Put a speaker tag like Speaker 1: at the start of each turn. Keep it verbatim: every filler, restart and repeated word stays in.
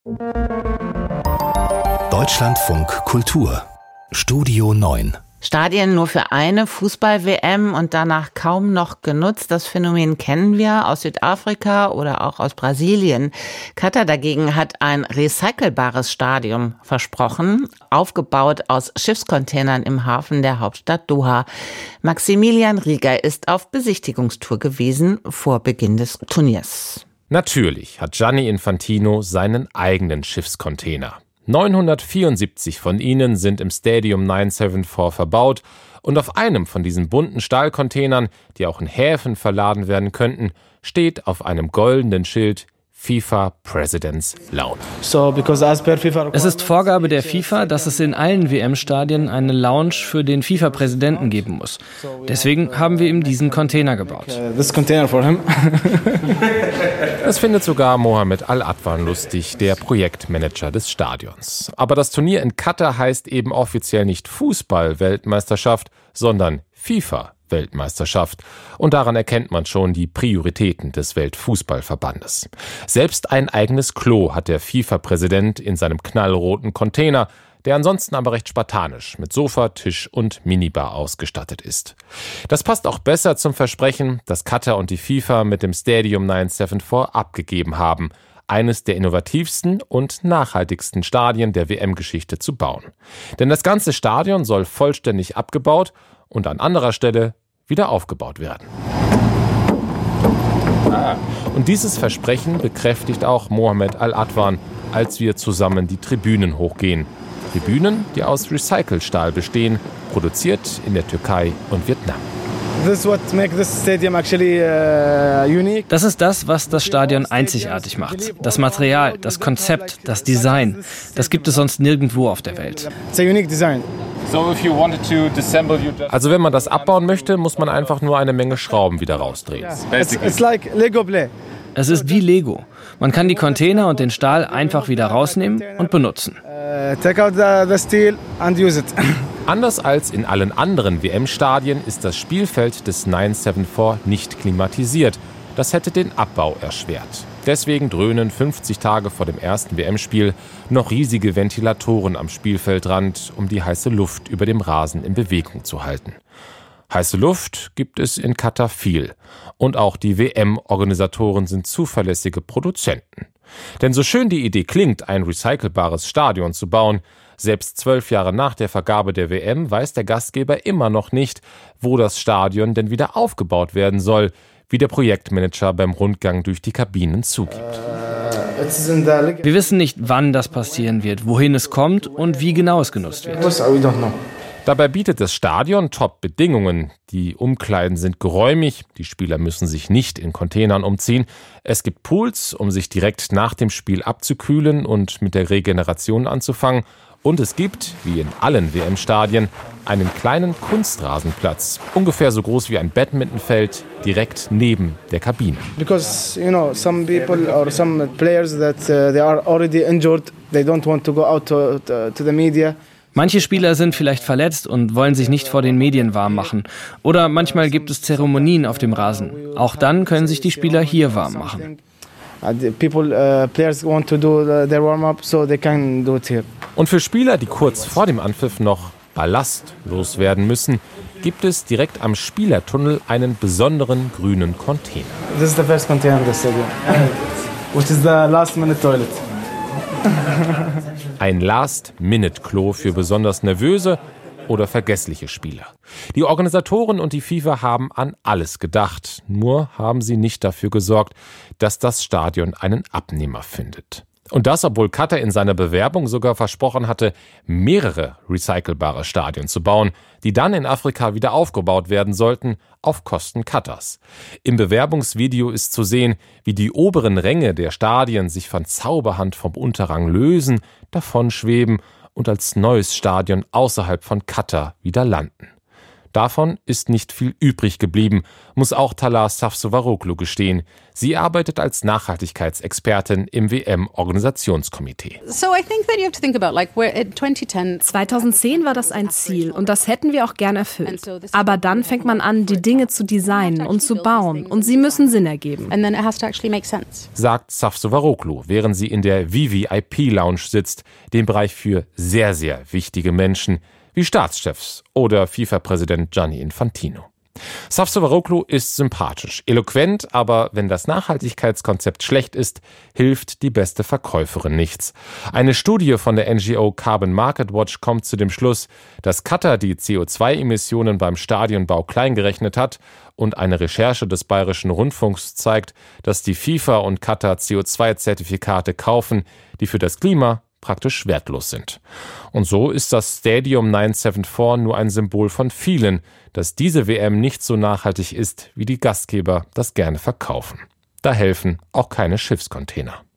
Speaker 1: Deutschlandfunk Kultur Studio neun.
Speaker 2: Stadien nur für eine Fußball-W M und danach kaum noch genutzt. Das Phänomen kennen wir aus Südafrika oder auch aus Brasilien. Katar dagegen hat ein recycelbares Stadion versprochen, aufgebaut aus Schiffscontainern im Hafen der Hauptstadt Doha. Maximilian Rieger ist auf Besichtigungstour gewesen vor Beginn des Turniers.
Speaker 3: Natürlich hat Gianni Infantino seinen eigenen Schiffscontainer. neunhundertvierundsiebzig von ihnen sind im Stadium neunhundervierundsiebzig verbaut und auf einem von diesen bunten Stahlcontainern, die auch in Häfen verladen werden könnten, steht auf einem goldenen Schild FIFA President's Lounge.
Speaker 4: Es ist Vorgabe der FIFA, dass es in allen W M-Stadien eine Lounge für den FIFA-Präsidenten geben muss. Deswegen haben wir ihm diesen Container gebaut.
Speaker 3: Das findet sogar Mohamed Al-Adwan lustig, der Projektmanager des Stadions. Aber das Turnier in Katar heißt eben offiziell nicht Fußball-Weltmeisterschaft, sondern FIFA-Weltmeisterschaft. Und daran erkennt man schon die Prioritäten des Weltfußballverbandes. Selbst ein eigenes Klo hat der FIFA-Präsident in seinem knallroten Container, der ansonsten aber recht spartanisch mit Sofa, Tisch und Minibar ausgestattet ist. Das passt auch besser zum Versprechen, das Katar und die FIFA mit dem Stadium neunhundervierundsiebzig abgegeben haben, eines der innovativsten und nachhaltigsten Stadien der W M-Geschichte zu bauen. Denn das ganze Stadion soll vollständig abgebaut und an anderer Stelle wieder aufgebaut werden. Und dieses Versprechen bekräftigt auch Mohamed Al-Adwan, als wir zusammen die Tribünen hochgehen. Tribünen, die aus Recycelstahl bestehen, produziert in der Türkei und Vietnam.
Speaker 4: Das ist das, was das Stadion einzigartig macht. Das Material, das Konzept, das Design. Das gibt es sonst nirgendwo auf der Welt.
Speaker 3: Also wenn man das abbauen möchte, muss man einfach nur eine Menge Schrauben wieder rausdrehen.
Speaker 4: Es ist wie Lego. Man kann die Container und den Stahl einfach wieder rausnehmen und benutzen.
Speaker 3: Anders als in allen anderen W M-Stadien ist das Spielfeld des neunhundervierundsiebzig nicht klimatisiert. Das hätte den Abbau erschwert. Deswegen dröhnen fünfzig Tage vor dem ersten W M-Spiel noch riesige Ventilatoren am Spielfeldrand, um die heiße Luft über dem Rasen in Bewegung zu halten. Heiße Luft gibt es in Katar viel. Und auch die W M-Organisatoren sind zuverlässige Produzenten. Denn so schön die Idee klingt, ein recycelbares Stadion zu bauen, selbst zwölf Jahre nach der Vergabe der W M weiß der Gastgeber immer noch nicht, wo das Stadion denn wieder aufgebaut werden soll, wie der Projektmanager beim Rundgang durch die Kabinen zugibt.
Speaker 4: Wir wissen nicht, wann das passieren wird, wohin es kommt und wie genau es genutzt wird.
Speaker 3: Dabei bietet das Stadion Top-Bedingungen. Die Umkleiden sind geräumig, die Spieler müssen sich nicht in Containern umziehen. Es gibt Pools, um sich direkt nach dem Spiel abzukühlen und mit der Regeneration anzufangen. Und es gibt, wie in allen W M-Stadien, einen kleinen Kunstrasenplatz, ungefähr so groß wie ein Badmintonfeld, direkt neben der Kabine.
Speaker 5: Because you know some people or some players that uh, they are already injured, they don't want to go out to, to, to the media.
Speaker 4: Manche Spieler sind vielleicht verletzt und wollen sich nicht vor den Medien warm machen. Oder manchmal gibt es Zeremonien auf dem Rasen. Auch dann können sich die Spieler hier warm machen.
Speaker 3: Und für Spieler, die kurz vor dem Anpfiff noch Ballast loswerden müssen, gibt es direkt am Spielertunnel einen besonderen grünen Container.
Speaker 5: This is the first container in the stadium, which is the last minute toilet.
Speaker 3: Ein Last-Minute-Klo für besonders nervöse oder vergessliche Spieler. Die Organisatoren und die FIFA haben an alles gedacht. Nur haben sie nicht dafür gesorgt, dass das Stadion einen Abnehmer findet. Und das, obwohl Katar in seiner Bewerbung sogar versprochen hatte, mehrere recycelbare Stadien zu bauen, die dann in Afrika wieder aufgebaut werden sollten, auf Kosten Katars. Im Bewerbungsvideo ist zu sehen, wie die oberen Ränge der Stadien sich von Zauberhand vom Unterrang lösen, davonschweben und als neues Stadion außerhalb von Katar wieder landen. Davon ist nicht viel übrig geblieben, muss auch Talar Safsovaroglu gestehen. Sie arbeitet als Nachhaltigkeitsexpertin im W M-Organisationskomitee.
Speaker 6: zweitausendzehn war das ein Ziel und das hätten wir auch gern erfüllt. Aber dann fängt man an, die Dinge zu designen und zu bauen und sie müssen Sinn ergeben.
Speaker 3: Sagt Safsovaroglu, während sie in der V V I P-Lounge sitzt, dem Bereich für sehr, sehr wichtige Menschen wie Staatschefs oder FIFA-Präsident Gianni Infantino. Safsovaroglu ist sympathisch, eloquent, aber wenn das Nachhaltigkeitskonzept schlecht ist, hilft die beste Verkäuferin nichts. Eine Studie von der N G O Carbon Market Watch kommt zu dem Schluss, dass Katar die C O zwei Emissionen beim Stadionbau kleingerechnet hat und eine Recherche des Bayerischen Rundfunks zeigt, dass die FIFA und Katar C O zwei Zertifikate kaufen, die für das Klima praktisch wertlos sind. Und so ist das Stadium neun sieben vier nur ein Symbol von vielen, dass diese W M nicht so nachhaltig ist, wie die Gastgeber das gerne verkaufen. Da helfen auch keine Schiffscontainer.